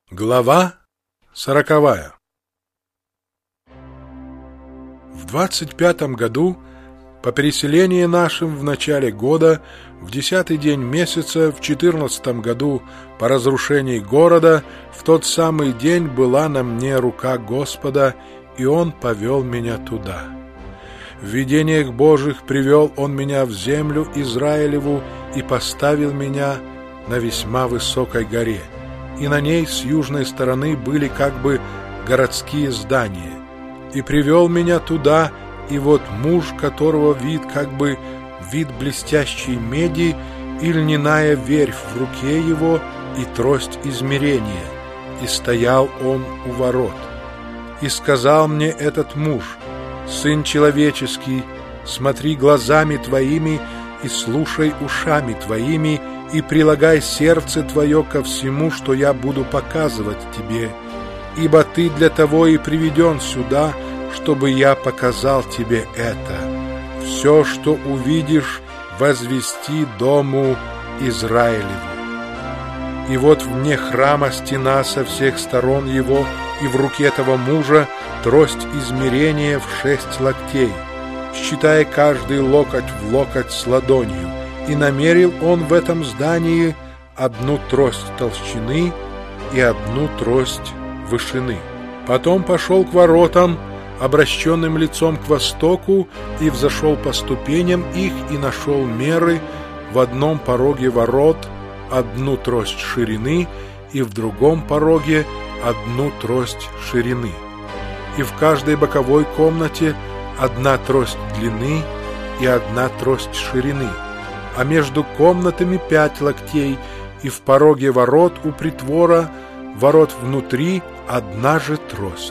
Глава 40. В 25 году, по переселении нашим в начале года, в 10-й день месяца, в 14 году, по разрушении города, в тот самый день была на мне рука Господа, и Он повел меня туда. В видениях Божьих привел Он меня в землю Израилеву и поставил меня на весьма высокой горе. И на ней с южной стороны были как бы городские здания. И привел меня туда, и вот муж, которого вид как бы вид блестящей меди, и льняная верфь в руке его, и трость измерения, и стоял он у ворот. И сказал мне этот муж: «Сын человеческий, смотри глазами твоими и слушай ушами твоими, и прилагай сердце твое ко всему, что я буду показывать тебе, ибо ты для того и приведен сюда, чтобы я показал тебе это. Все, что увидишь, возвести дому Израилеву». И вот вне храма стена со всех сторон его, и в руке этого мужа трость измерения в 6 локтей, считая каждый локоть в локоть с ладонью. И намерил он в этом здании 1 трость толщины и 1 трость вышины. Потом пошел к воротам, обращенным лицом к востоку, и взошел по ступеням их, и нашел меры в одном пороге ворот 1 трость ширины, и в другом пороге 1 трость ширины. И в каждой боковой комнате 1 трость длины и 1 трость ширины, а между комнатами 5 локтей, и в пороге ворот у притвора ворот внутри 1 же трость.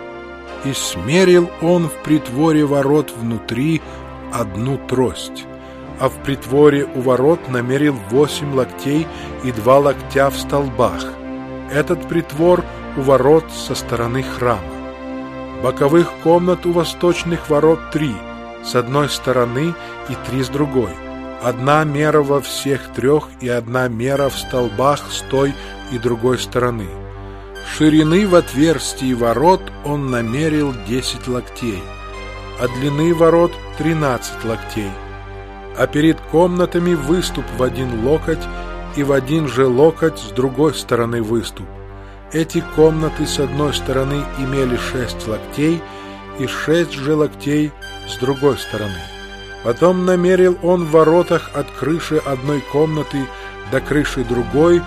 И смерил он в притворе ворот внутри 1 трость, а в притворе у ворот намерил 8 локтей и 2 локтя в столбах. Этот притвор у ворот со стороны храма. Боковых комнат у восточных ворот 3, с одной стороны и 3 с другой. 1 мера во всех 3 и 1 мера в столбах с той и другой стороны. Ширины в отверстии ворот он намерил 10 локтей, а длины ворот 13 локтей. А перед комнатами выступ в 1 локоть, и в 1 же локоть с другой стороны выступ. Эти комнаты с одной стороны имели 6 локтей, и 6 же локтей с другой стороны. Потом намерил он в воротах от крыши одной комнаты до крыши другой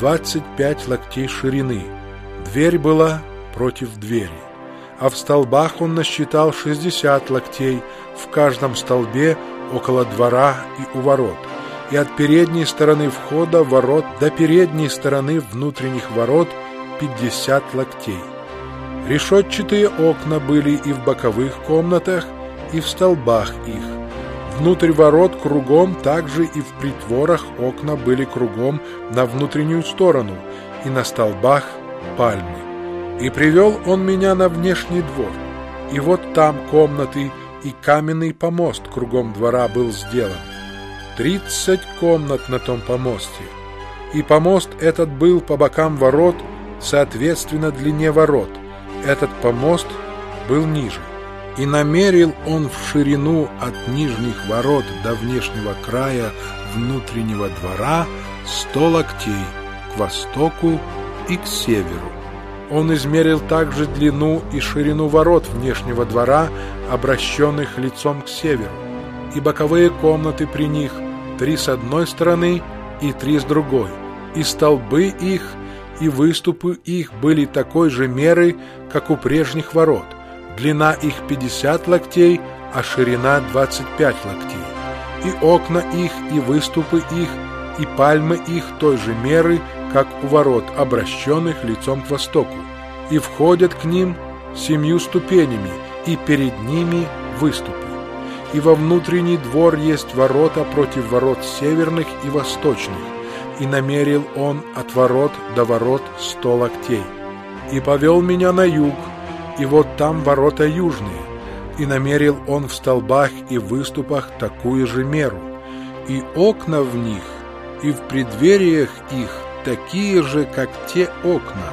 25 локтей ширины. Дверь была против двери. А в столбах он насчитал 60 локтей, в каждом столбе около двора и у ворот. И от передней стороны входа ворот до передней стороны внутренних ворот 50 локтей. Решетчатые окна были и в боковых комнатах, и в столбах их. Внутрь ворот кругом, также и в притворах окна были кругом на внутреннюю сторону, и на столбах пальмы. И привел он меня на внешний двор, и вот там комнаты, и каменный помост кругом двора был сделан. 30 комнат на том помосте. И помост этот был по бокам ворот, соответственно длине ворот. Этот помост был ниже. И намерил он в ширину от нижних ворот до внешнего края внутреннего двора 100 локтей к востоку и к северу. Он измерил также длину и ширину ворот внешнего двора, обращенных лицом к северу, и боковые комнаты при них 3 с одной стороны и 3 с другой, и столбы их и выступы их были такой же меры, как у прежних ворот. Длина их 50 локтей, а ширина 25 локтей. И окна их, и выступы их, и пальмы их той же меры, как у ворот, обращенных лицом к востоку. И входят к ним 7 ступенями, и перед ними выступы. И во внутренний двор есть ворота против ворот северных и восточных. И намерил он от ворот до ворот 100 локтей. И повел меня на юг, и вот там ворота южные, и намерил он в столбах и выступах такую же меру, и окна в них, и в преддвериях их такие же, как те окна,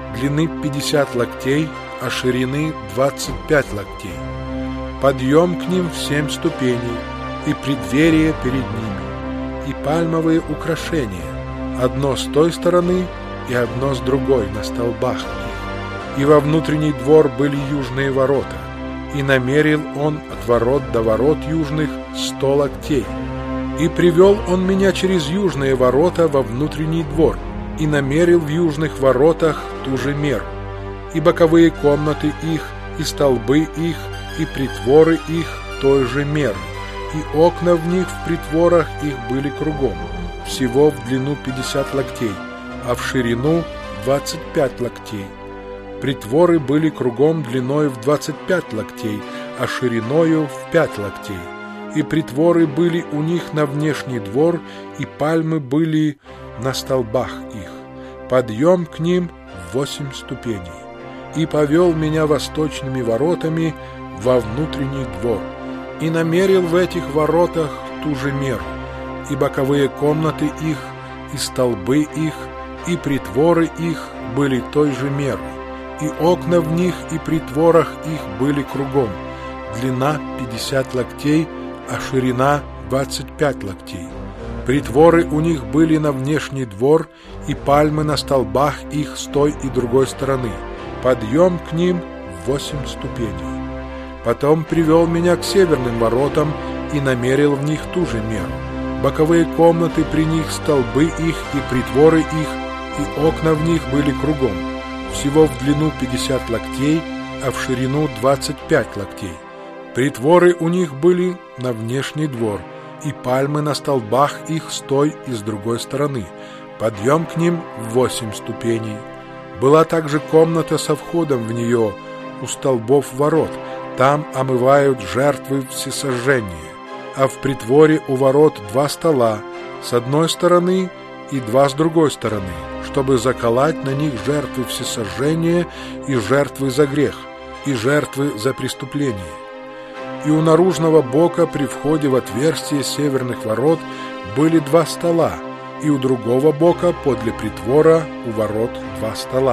длины 50 локтей, а ширины 25 локтей. Подъем к ним в 7 ступеней, и преддверие перед ними, и пальмовые украшения, одно с той стороны и одно с другой на столбах их. И во внутренний двор были южные ворота, и намерил он от ворот до ворот южных 100 локтей. И привел он меня через южные ворота во внутренний двор, и намерил в южных воротах ту же меру. И боковые комнаты их, и столбы их, и притворы их той же меры, и окна в них в притворах их были кругом, всего в длину 50 локтей, а в ширину 25 локтей. Притворы были кругом длиною в 25 локтей, а шириною в 5 локтей. И притворы были у них на внешний двор, и пальмы были на столбах их. Подъем к ним в 8 ступеней. И повел меня восточными воротами во внутренний двор, и намерил в этих воротах ту же меру, и боковые комнаты их, и столбы их, и притворы их были той же меры, и окна в них и притворах их были кругом, длина 50 локтей, а ширина 25 локтей. Притворы у них были на внешний двор, и пальмы на столбах их с той и другой стороны. Подъем к ним в 8 ступеней. Потом привел меня к северным воротам и намерил в них ту же меру. Боковые комнаты при них, столбы их и притворы их, и окна в них были кругом, всего в длину 50 локтей, а в ширину 25 локтей. Притворы у них были на внешний двор, и пальмы на столбах их с той и с другой стороны. Подъем к ним в 8 ступеней. Была также комната со входом в нее у столбов ворот, там омывают жертвы всесожжения, а в притворе у ворот 2 стола, с одной стороны и 2 с другой стороны, чтобы заколоть на них жертвы всесожжения и жертвы за грех, и жертвы за преступление. И у наружного бока при входе в отверстие северных ворот были 2 стола, и у другого бока подле притвора у ворот 2 стола.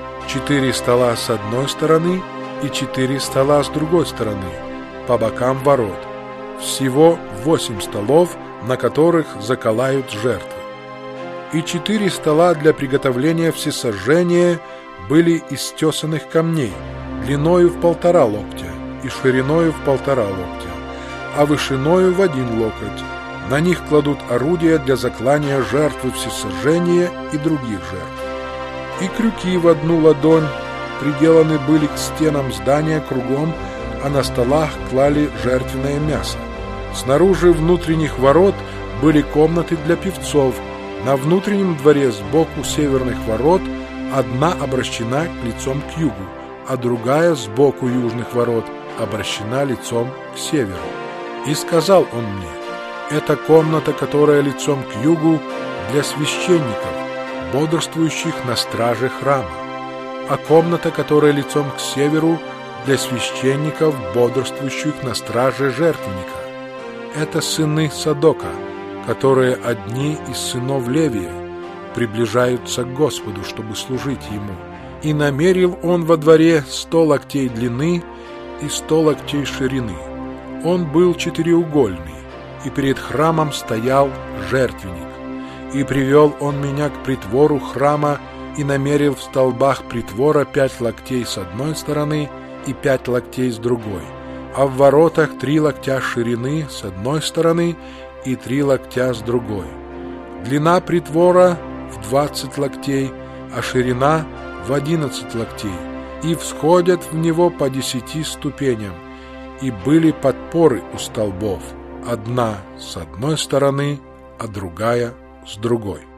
4 стола с одной стороны и 4 стола с другой стороны, по бокам ворот. Всего 8 столов, на которых заколают жертвы. И 4 стола для приготовления всесожжения были из тесаных камней, длиною в 1,5 локтя и шириною в 1,5 локтя, а вышиною в 1 локоть. На них кладут орудия для заклания жертвы всесожжения и других жертв. И крюки в 1 ладонь приделаны были к стенам здания кругом, а на столах клали жертвенное мясо. Снаружи внутренних ворот были комнаты для певцов. На внутреннем дворе сбоку северных ворот одна обращена лицом к югу, а другая сбоку южных ворот обращена лицом к северу. И сказал он мне: это комната, которая лицом к югу, для священников, бодрствующих на страже храма, а комната, которая лицом к северу, для священников, бодрствующих на страже жертвенника. Это сыны Садока, которые одни из сынов Левия, приближаются к Господу, чтобы служить Ему. И намерил он во дворе 100 локтей длины и 100 локтей ширины. Он был четыреугольный, и перед храмом стоял жертвенник. И привел он меня к притвору храма, и намерил в столбах притвора 5 локтей с одной стороны и 5 локтей с другой, а в воротах 3 локтя ширины с одной стороны и 3 локтя с другой. Длина притвора в 20 локтей, а ширина в 11 локтей, и всходят в него по 10 ступеням, и были подпоры у столбов, одна с одной стороны, а другая с другой.